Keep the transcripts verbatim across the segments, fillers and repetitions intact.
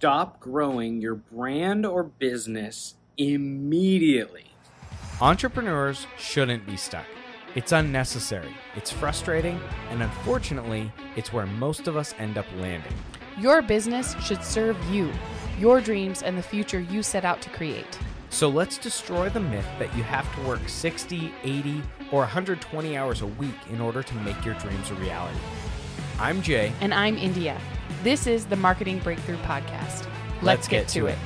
stop growing your brand or business immediately. Entrepreneurs shouldn't be stuck. It's unnecessary, it's frustrating, and unfortunately, it's where most of us end up landing. Your business should serve you, your dreams, and the future you set out to create. So let's destroy the myth that you have to work sixty, eighty, or one hundred twenty hours a week in order to make your dreams a reality. I'm Jay. And I'm India. This is the Marketing Breakthrough Podcast. Let's, Let's get, get to to it. it.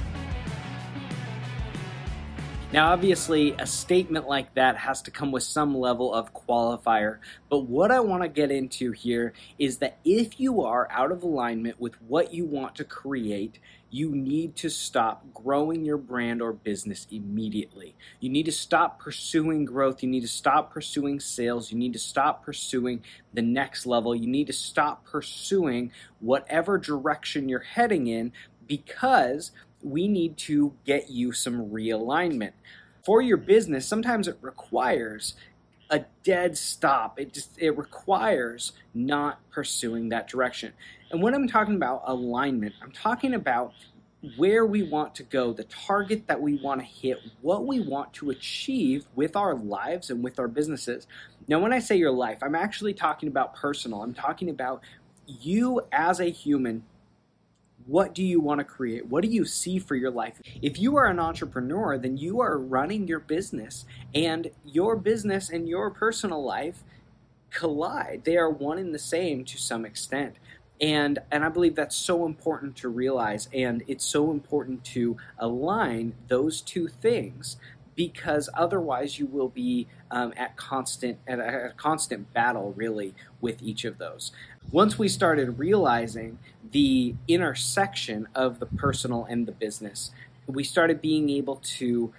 Now, obviously, a statement like that has to come with some level of qualifier, but what I want to get into here is that if you are out of alignment with what you want to create, you need to stop growing your brand or business immediately. You need to stop pursuing growth. You need to stop pursuing sales. You need to stop pursuing the next level. You need to stop pursuing whatever direction you're heading in, because we need to get you some realignment. For your business, sometimes it requires a dead stop. It just it requires not pursuing that direction. And when I'm talking about alignment, I'm talking about where we want to go, the target that we want to hit, what we want to achieve with our lives and with our businesses. Now, when I say your life, I'm actually talking about personal. I'm talking about you as a human. What do you want to create? What do you see for your life? If you are an entrepreneur, then you are running your business, and your business and your personal life collide. They are one and the same to some extent. And and I believe that's so important to realize, and it's so important to align those two things, because otherwise you will be um, at constant at a, a constant battle, really, with each of those. Once we started realizing the intersection of the personal and the business, we started being able to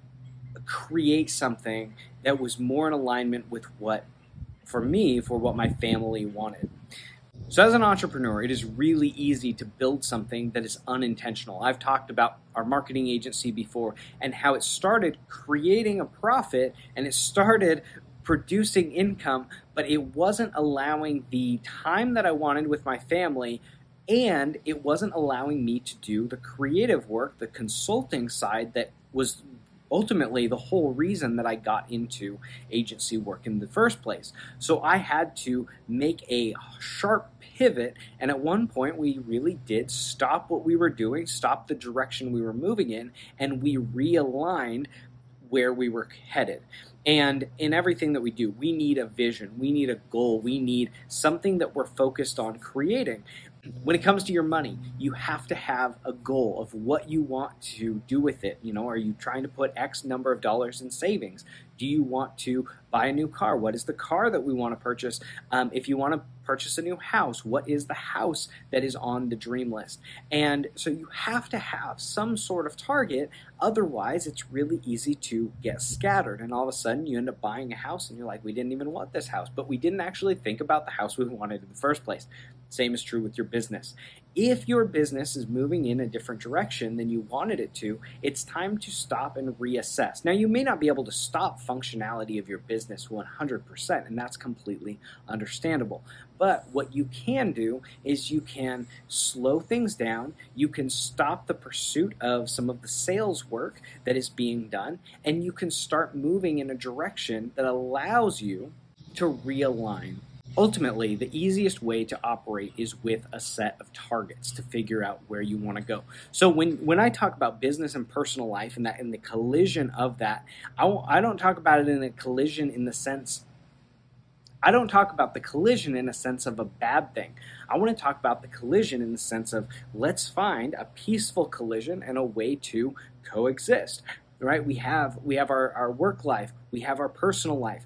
create something that was more in alignment with what, for me, for what my family wanted. So as an entrepreneur, it is really easy to build something that is unintentional. I've talked about our marketing agency before and how it started creating a profit and it started producing income, but it wasn't allowing the time that I wanted with my family, and it wasn't allowing me to do the creative work, the consulting side that was ultimately the whole reason that I got into agency work in the first place. So I had to make a sharp pivot, and at one point we really did stop what we were doing, stop the direction we were moving in, and we realigned where we were headed. And in everything that we do, we need a vision, we need a goal, we need something that we're focused on creating. When it comes to your money, you have to have a goal of what you want to do with it. You know, are you trying to put X number of dollars in savings? Do you want to buy a new car? What is the car that we want to purchase? Um, if you want to purchase a new house, what is the house that is on the dream list? And so you have to have some sort of target. Otherwise, it's really easy to get scattered. And all of a sudden, you end up buying a house and you're like, we didn't even want this house, but we didn't actually think about the house we wanted in the first place. Same is true with your business. If your business is moving in a different direction than you wanted it to, it's time to stop and reassess. Now, you may not be able to stop functionality of your business one hundred percent, and that's completely understandable. But what you can do is you can slow things down, you can stop the pursuit of some of the sales work that is being done, and you can start moving in a direction that allows you to realign. Ultimately, the easiest way to operate is with a set of targets to figure out where you want to go. So when, when I talk about business and personal life and that in the collision of that, I, w- I don't talk about it in a collision in the sense, I don't talk about the collision in a sense of a bad thing. I want to talk about the collision in the sense of let's find a peaceful collision and a way to coexist, right? We have, we have our, our work life, we have our personal life.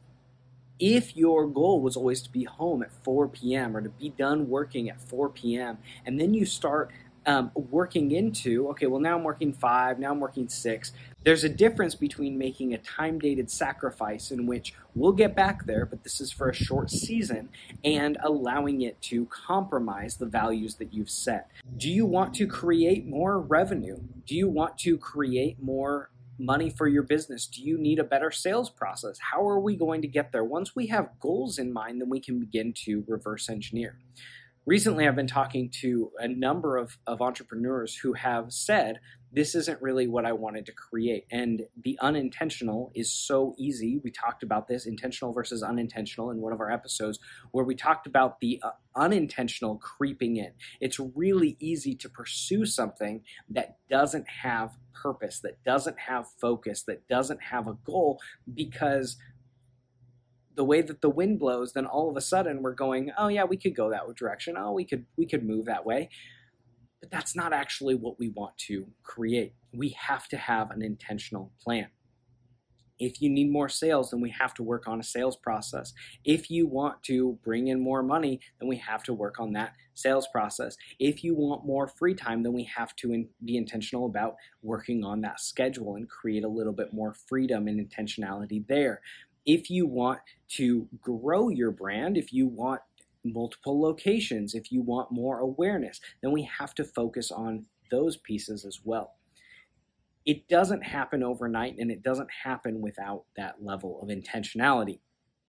If your goal was always to be home at four p.m. or to be done working at four p.m. and then you start um, working into, okay, well, now I'm working five, now I'm working six. There's a difference between making a time-dated sacrifice in which we'll get back there, but this is for a short season, and allowing it to compromise the values that you've set. Do you want to create more revenue? Do you want to create more money for your business? Do you need a better sales process? How are we going to get there? Once we have goals in mind, then we can begin to reverse engineer. recently I've been talking to a number of, of entrepreneurs who have said, this isn't really what I wanted to create. And the unintentional is so easy. We talked about this, intentional versus unintentional, in one of our episodes where we talked about the uh, unintentional creeping in. It's really easy to pursue something that doesn't have purpose, that doesn't have focus, that doesn't have a goal, because the way that the wind blows, then all of a sudden we're going, oh yeah, we could go that direction. Oh, we could we could move that way. But that's not actually what we want to create. We have to have an intentional plan. If you need more sales, then we have to work on a sales process. If you want to bring in more money, then we have to work on that sales process. If you want more free time, then we have to in, be intentional about working on that schedule and create a little bit more freedom and intentionality there. If you want to grow your brand, if you want multiple locations, if you want more awareness, then we have to focus on those pieces as well. It doesn't happen overnight, and it doesn't happen without that level of intentionality.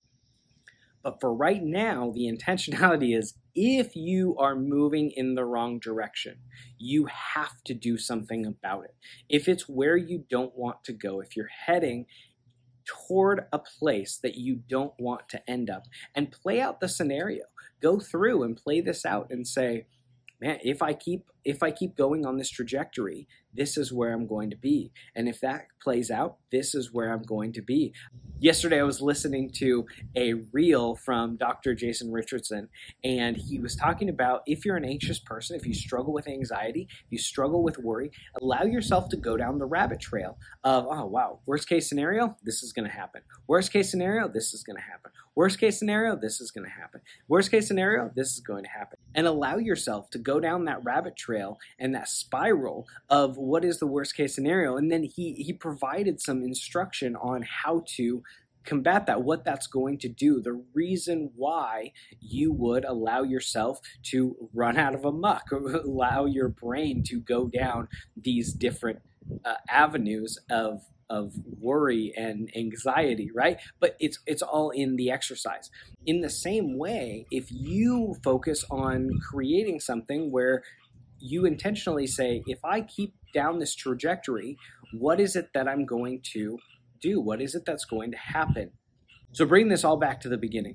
But for right now, the intentionality is, if you are moving in the wrong direction, you have to do something about it. If it's where you don't want to go, if you're heading toward a place that you don't want to end up, and play out the scenario. Go through and play this out and say, man, if I keep if I keep going on this trajectory, this is where I'm going to be. And if that plays out, this is where I'm going to be. Yesterday, I was listening to a reel from Doctor Jason Richardson, and he was talking about, if you're an anxious person, if you struggle with anxiety, if you struggle with worry, allow yourself to go down the rabbit trail of, oh, wow, worst case scenario, this is going to happen. Worst case scenario, this is going to happen. Worst case scenario, this is going to happen. Worst case scenario, this is going to happen. And allow yourself to go down that rabbit trail and that spiral of what is the worst case scenario. And then he he provided some instruction on how to combat that, what that's going to do, the reason why you would allow yourself to run out of a muck, or allow your brain to go down these different uh, avenues of of worry and anxiety, right? But it's it's all in the exercise. In the same way, if you focus on creating something where you intentionally say, if I keep down this trajectory, what is it that I'm going to do? What is it that's going to happen? So bring this all back to the beginning.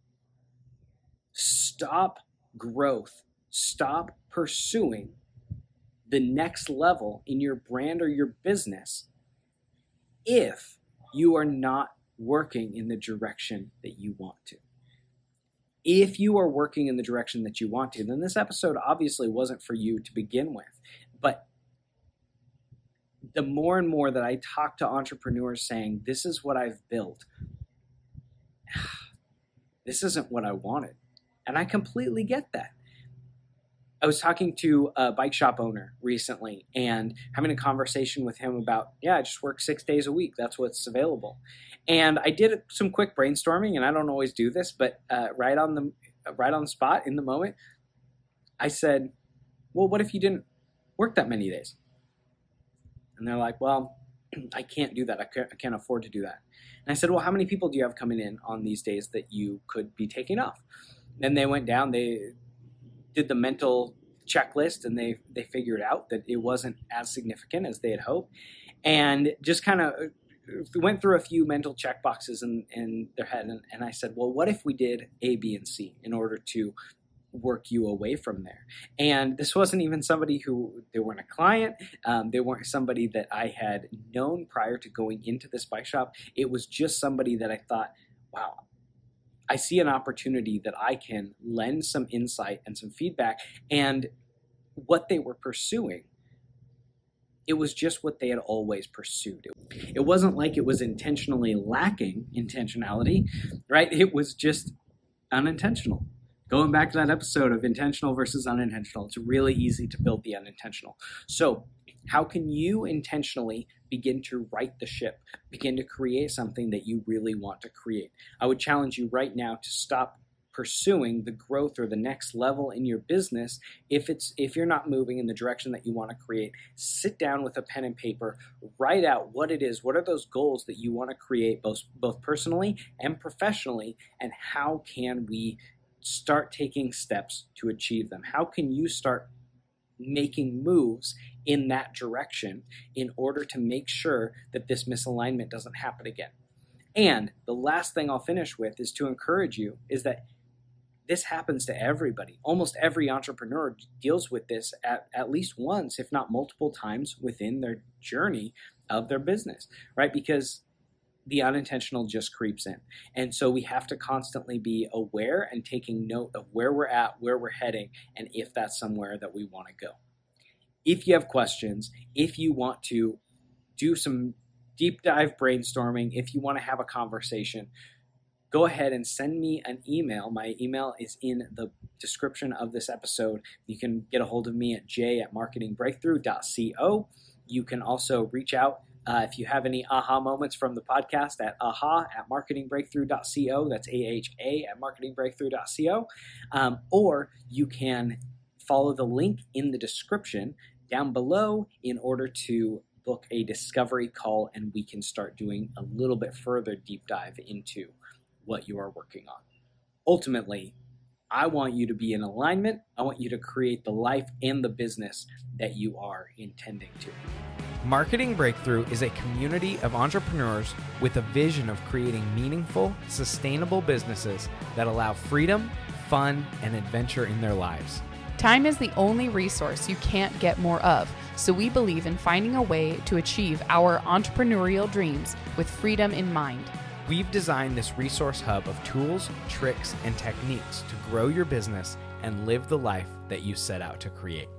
Stop growth. Stop pursuing the next level in your brand or your business if you are not working in the direction that you want to. If you are working in the direction that you want to, then this episode obviously wasn't for you to begin with. But the more and more that I talk to entrepreneurs saying, this is what I've built, this isn't what I wanted. And I completely get that. I was talking to a bike shop owner recently and having a conversation with him about, yeah, I just work six days a week. That's what's available. And I did some quick brainstorming, and I don't always do this, but uh, right on the right on the spot in the moment, I said, well, what if you didn't work that many days? And they're like, well, I can't do that. I can't, I can't afford to do that. And I said, well, how many people do you have coming in on these days that you could be taking off? And they went down, they did the mental checklist, and they they figured out that it wasn't as significant as they had hoped, and just kind of went through a few mental check boxes in, in their head. And, and I said, well, what if we did A, B, and C in order to work you away from there? And this wasn't even somebody who, they weren't a client. Um, they weren't somebody that I had known prior to going into this bike shop. It was just somebody that I thought, wow, I see an opportunity that I can lend some insight and some feedback. And what they were pursuing, it was just what they had always pursued. It, it wasn't like it was intentionally lacking intentionality, right? It was just unintentional. Going back to that episode of intentional versus unintentional, it's really easy to build the unintentional. So how can you intentionally begin to right the ship, begin to create something that you really want to create? I would challenge you right now to stop pursuing the growth or the next level in your business. If it's if you're not moving in the direction that you want to create, sit down with a pen and paper, write out what it is, what are those goals that you want to create, both both personally and professionally, and how can we start taking steps to achieve them? How can you start making moves in that direction in order to make sure that this misalignment doesn't happen again? And the last thing I'll finish with is to encourage you is that this happens to everybody. Almost every entrepreneur deals with this at, at least once, if not multiple times within their journey of their business, right? Because the unintentional just creeps in. And so we have to constantly be aware and taking note of where we're at, where we're heading, and if that's somewhere that we want to go. If you have questions, if you want to do some deep dive brainstorming, if you want to have a conversation, go ahead and send me an email. My email is in the description of this episode. You can get a hold of me at j at marketing breakthrough dot co. You can also reach out uh, if you have any aha moments from the podcast at aha at marketing breakthrough dot co. That's A H A at marketing breakthrough dot co. Um, or you can follow the link in the description down below in order to book a discovery call, and we can start doing a little bit further deep dive into what you are working on. Ultimately, I want you to be in alignment. I want you to create the life and the business that you are intending to. Marketing Breakthrough is a community of entrepreneurs with a vision of creating meaningful, sustainable businesses that allow freedom, fun, and adventure in their lives. Time is the only resource you can't get more of, so we believe in finding a way to achieve our entrepreneurial dreams with freedom in mind. We've designed this resource hub of tools, tricks, and techniques to grow your business and live the life that you set out to create.